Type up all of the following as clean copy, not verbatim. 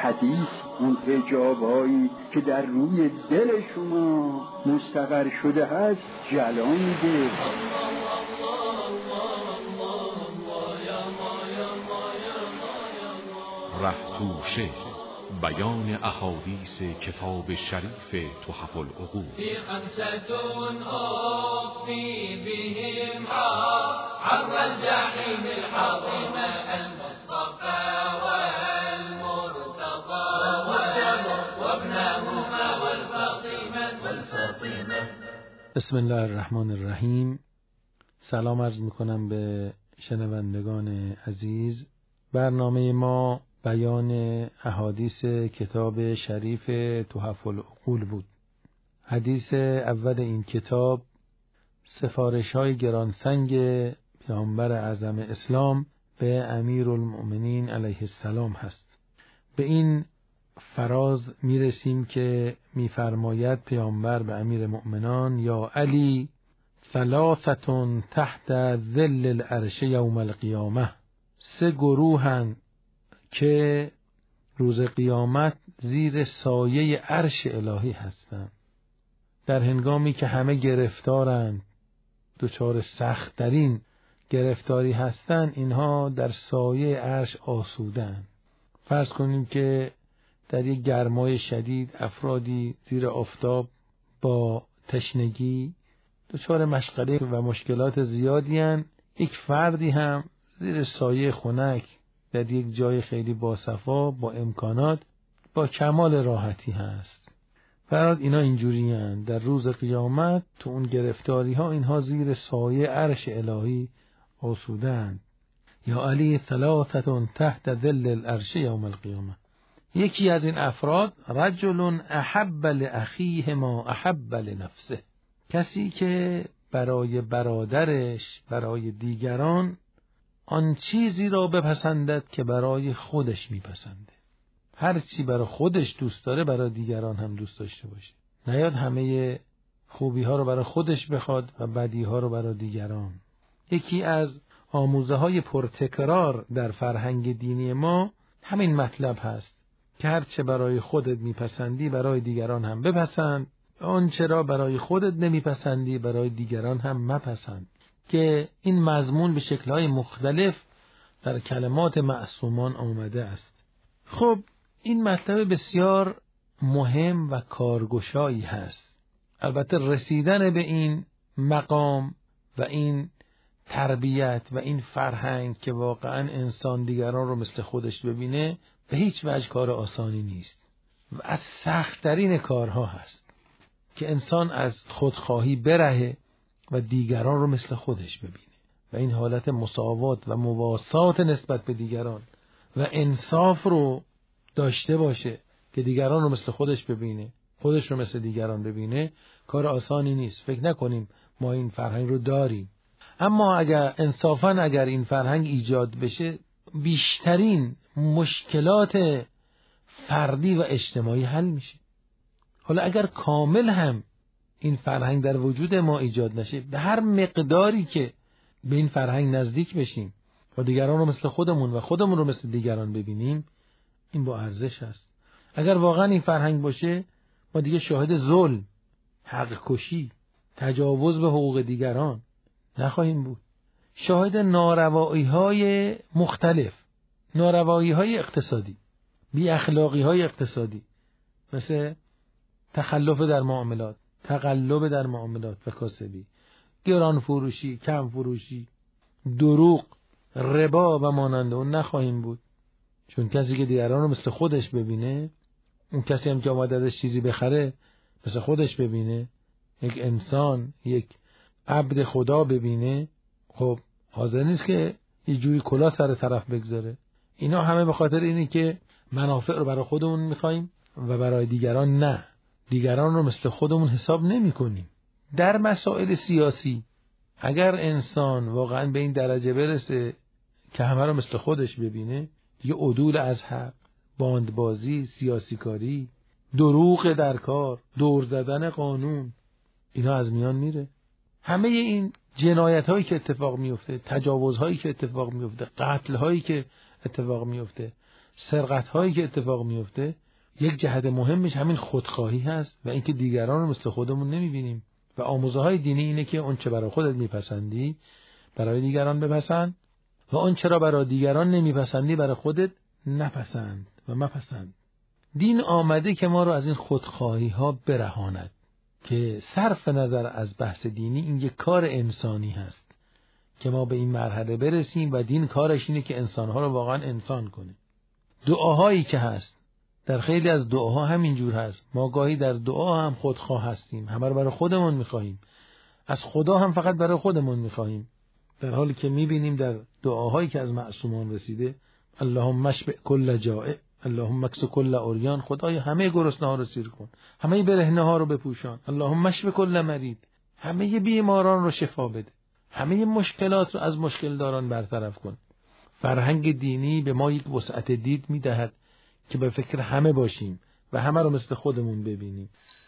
حدیث اون حجابایی که در روی دل شما مستقر شده هست جلانده. رهتوشه، بیان احادیث کتاب شریف تحف العقول. في خمسة أخفي بهم حر الجحيم الحاطمة المصطفى والمرتضى وابنهما والفاطمة. بسم الله الرحمن الرحیم. سلام عرض میکنم به شنوندگان عزیز. برنامه ما بیان احادیث کتاب شریف تحف العقول بود. حدیث اول این کتاب سفارش‌های گرانسنگ پیامبر اعظم اسلام به امیرالمؤمنین علیه السلام هست. به این فراز میرسیم که میفرماید پیامبر به امیر مؤمنان: یا علی، ثلاثة تحت ظل العرش یوم القیامه. 3 گروهن که روز قیامت زیر سایه عرش الهی هستند. در هنگامی که همه گرفتارند، دچار سخت‌ترین گرفتاری هستند، اینها در سایه عرش آسودند. فرض کنیم که در یک گرمای شدید افرادی زیر آفتاب با تشنگی دچار مشغله و مشکلات زیادی هستند. یک فردی هم زیر سایه خنک در یک جای خیلی باصفا با امکانات با کمال راحتی هست. فراد اینا اینجوری هستند. در روز قیامت تو اون گرفتاری ها اینها زیر سایه عرش الهی آسودند. یا علی، ثلاثة تحت ظل العرش یوم القیامه. یکی از این افراد رجل احب لاخیه ما احب لنفسه. کسی که برای برادرش، برای دیگران آن چیزی را بپسندد که برای خودش میپسنده. هر چی برای خودش دوست داره برای دیگران هم دوست داشته باشه. نیاد همه خوبی ها رو برای خودش بخواد و بدی ها رو برای دیگران. یکی از آموزه های پرتکرار در فرهنگ دینی ما همین مطلب هست که هر چه برای خودت میپسندی برای دیگران هم بپسند، آن چرا برای خودت نمیپسندی برای دیگران هم مپسند، که این مضمون به شکل‌های مختلف در کلمات معصومان آمده است. خب این مطلب بسیار مهم و کارگشایی هست. البته رسیدن به این مقام و این تربیت و این فرهنگ که واقعا انسان دیگران رو مثل خودش ببینه به هیچ وجه کار آسانی نیست و از سخت‌ترین کارها هست که انسان از خودخواهی برهه و دیگران رو مثل خودش ببینه و این حالت مساوات و مواسات نسبت به دیگران و انصاف رو داشته باشه که دیگران رو مثل خودش ببینه، خودش رو مثل دیگران ببینه. کار آسانی نیست. فکر نکنیم ما این فرهنگ رو داریم، اما اگر این فرهنگ ایجاد بشه بیشترین مشکلات فردی و اجتماعی حل میشه. حالا اگر کامل هم این فرهنگ در وجود ما ایجاد نشه، به هر مقداری که به این فرهنگ نزدیک بشیم و دیگران رو مثل خودمون و خودمون رو مثل دیگران ببینیم، این با ارزش است. اگر واقعا این فرهنگ باشه، ما دیگه شاهد ظلم، حق کشی، تجاوز به حقوق دیگران نخواهیم بود. شاهد ناروایی‌های مختلف، ناروایی‌های اقتصادی، بی اخلاقی‌های اقتصادی، مثل تخلف در معاملات، تقلب در معاملات و کاسبی، گران فروشی، کم فروشی، دروغ، ربا و مانند اون نخواهیم بود. چون کسی که دیگران رو مثل خودش ببینه، اون کسی هم که آمده ازش چیزی بخره مثل خودش ببینه، یک انسان، یک عبد خدا ببینه، خب حاضر نیست که یه جوری کلا سر طرف بگذاره. اینا همه به خاطر اینه که منافع رو برای خودمون میخوایم و برای دیگران نه. دیگران رو مثل خودمون حساب نمی کنیم. در مسائل سیاسی اگر انسان واقعا به این درجه برسه که همه رو مثل خودش ببینه، دیگه عدول از حق، باندبازی، سیاسی کاری، دروغ در کار، دور زدن قانون، اینا از میان میره. همه این جنایت هایی که اتفاق میفته، تجاوز هایی که اتفاق میفته، قتل هایی که اتفاق میفته، سرقت‌هایی که اتفاق میفته یک جهت مهمش همین خودخواهی هست و اینکه دیگران رو مثل خودمون نمی‌بینیم و آموزه‌های دینی اینه که اون چه برای خودت میپسندی برای دیگران بپسند و اون چرا برای دیگران نمیپسندی برای خودت نپسند و مپسند. دین آمده که ما رو از این خودخواهی‌ها برهاند که صرف نظر از بحث دینی این یک کار انسانی هست که ما به این مرحله برسیم و دین کارش اینه که انسان‌ها رو واقعا انسان کنه. دعاهایی که هست در خیلی از دعاها همین جور هست. ما گاهی در دعا هم خودخواه هستیم، همه رو برای خودمون می‌خوایم، از خدا هم فقط برای خودمون می‌خوایم، در حالی که می‌بینیم در دعاهایی که از معصومان رسیده اللهم اشبع کل جائع، اللهم اکس کل عریان، خدای همه گرسنه‌ها رو سیر کن، همه برهنه‌ها رو بپوشان، اللهم اشف کل مریض، همه بیماران رو شفا بده، همه مشکلات رو از مشکل داران برطرف کن. فرهنگ دینی به ما یک وسعت دید می‌دهد که به فکر همه باشیم و همه رو مثل خودمون ببینیم.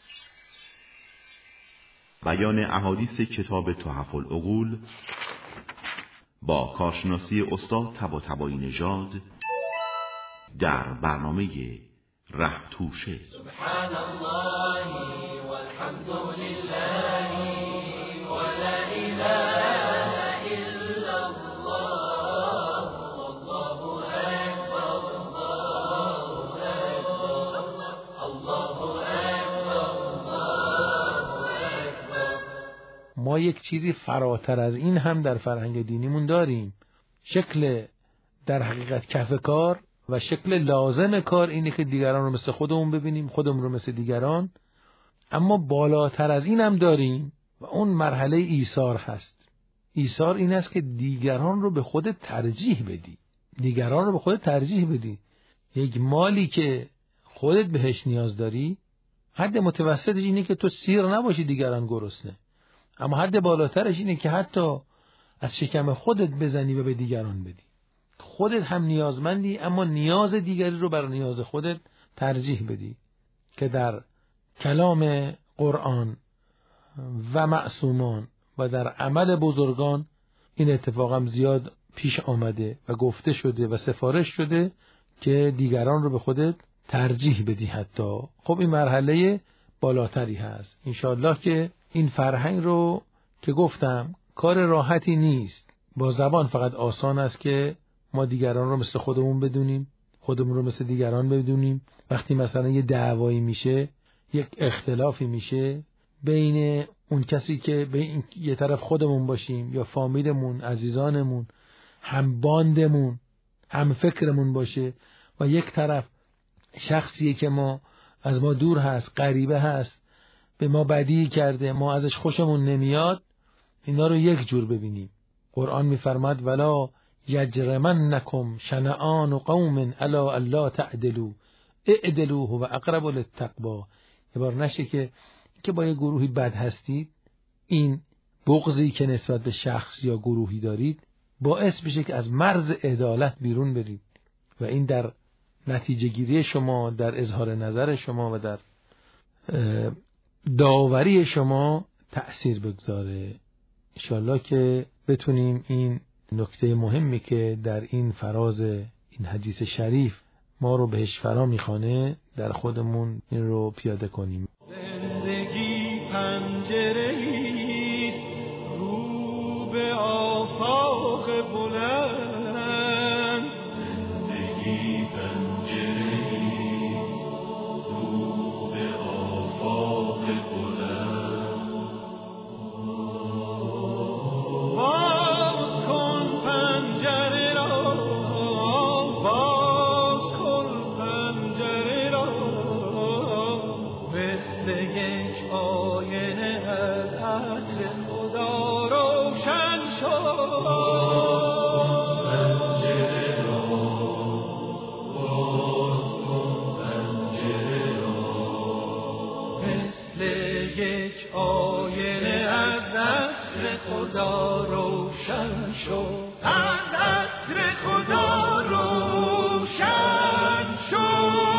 بیان احادیث کتاب تحف العقول با کارشناسی استاد طباطبایی نژاد در برنامه ره توشه. سبحان الله والحمد لله ولا اله الا الله والله اکبر الله اکبر الله اکبر. ما یک چیزی فراتر از این هم در فرهنگ دینیمون داریم. شکل در حقیقت کف کار و شکل لازم کار اینه که دیگران رو مثل خودمون ببینیم، خودمون رو مثل دیگران. اما بالاتر از این هم داریم و اون مرحله ایثار هست. ایثار این است که دیگران رو به خودت ترجیح بدی. دیگران رو به خودت ترجیح بدی. یک مالی که خودت بهش نیاز داری، حد متوسطش اینه که تو سیر نباشی دیگران گرسنه. اما حد بالاترش اینه که حتی از شکم خودت بزنی و به دیگران بدی. خودت هم نیازمندی اما نیاز دیگری رو بر نیاز خودت ترجیح بدی، که در کلام قرآن و معصومان و در عمل بزرگان این اتفاق هم زیاد پیش آمده و گفته شده و سفارش شده که دیگران رو به خودت ترجیح بدی حتی. خب این مرحله بالاتری هست. انشاءالله که این فرهنگ رو که گفتم کار راحتی نیست. با زبان فقط آسان است که ما دیگران رو مثل خودمون بدونیم، خودمون رو مثل دیگران بدونیم. وقتی مثلا یه دعوایی میشه، یک اختلافی میشه بین اون کسی که به یه طرف خودمون باشیم یا فامیلمون، عزیزانمون، هم باندمون، هم فکرمون باشه و یک طرف شخصیه که ما از ما دور هست، غریبه هست، به ما بدی کرده، ما ازش خوشمون نمیاد، اینا رو یک جور ببینیم. قرآن میفرماد ولا یجرمنکم شنآن قوم علی الا تعدلوا اعدلوا هو اقرب للتقوی. یه بار نشه که با یه گروهی بد هستید، این بغضی که نسبت به شخص یا گروهی دارید باعث بشه که از مرز عدالت بیرون برید و این در نتیجه گیری شما، در اظهار نظر شما و در داوری شما تأثیر بگذاره. انشالله که بتونیم این نکته مهمی که در این فراز این حدیث شریف ما رو بهش فرا میخوانه در خودمون این رو پیاده کنیم. زندگی پنجره‌ای است رو به آفاق بلند، زندگی پنجره‌ای است رو به آفاق بلند. باز کن پنجره را، باز کن پنجره را، مثل یک آینه از عطر خدا روشن شد. پنجره را، باز کن پنجره را، مثل یک آینه از عطر خدا روشن شد. از عطر خدا روشن شد.